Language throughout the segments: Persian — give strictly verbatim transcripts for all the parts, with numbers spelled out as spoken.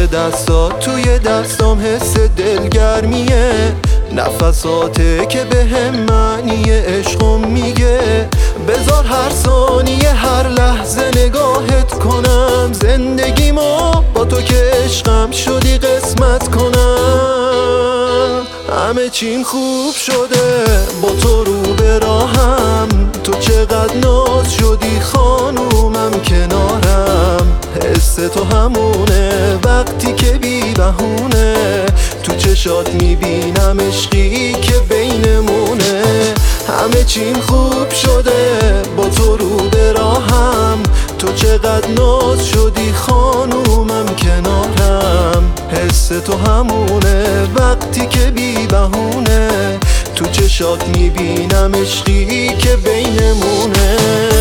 دستات توی دستام حس دلگرمیه، نفساته که به هم معنی عشقم میگه. بذار هر ثانیه هر لحظه نگاهت کنم، زندگیمو با تو که عشقم شدی قسمت کنم. همه چیم خوب شده با تو رو به راهم، تو چقدر ناز شدی خانومم کنارم. حس تو همونه وقتی که بی بهونه، تو چشات میبینم عشقی که بینمونه. همه چیم خوب شده با تو رو به راهم، تو چقدر ناز شدی خانومم کنارم. حس تو همونه وقتی که بی بهونه، تو چشات میبینم عشقی که بینمونه.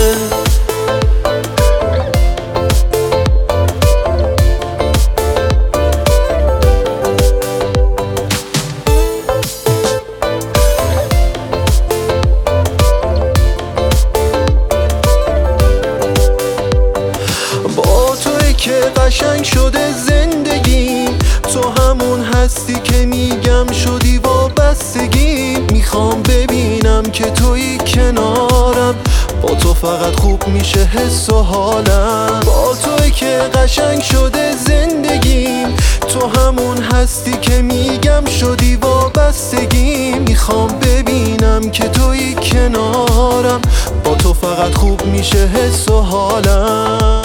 که قشنگ شده زندگی، تو همون هستی که میگم شدی وابستگی. میخوام ببینم که توی کنارم، با تو فقط خوب میشه حس و حالم. با توی که قشنگ شده زندگی، تو همون هستی که میگم شدی وابستگی. میخوام ببینم که توی کنارم، با تو فقط خوب میشه حس و حالم.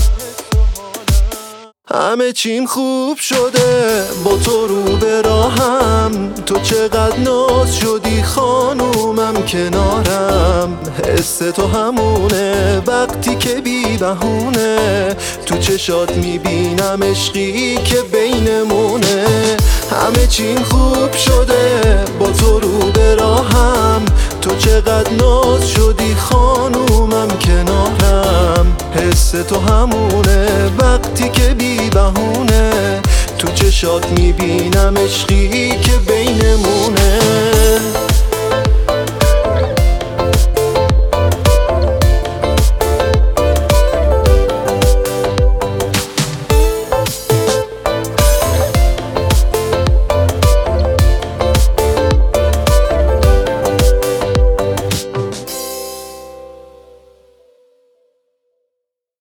همه چیم خوب شده با تو رو به راهم، تو چقدر ناز شدی خانومم کنارم. حس تو همونه وقتی که بی بهونه، تو چشات میبینم عشقی که بینمونه. همه چیم خوب شده با تو رو به راهم، تو چقدر ناز شدی خانومم کنارم. حس تو همونه وقتی که بی بهونه، تو چشات میبینم عشقی که بینمونه.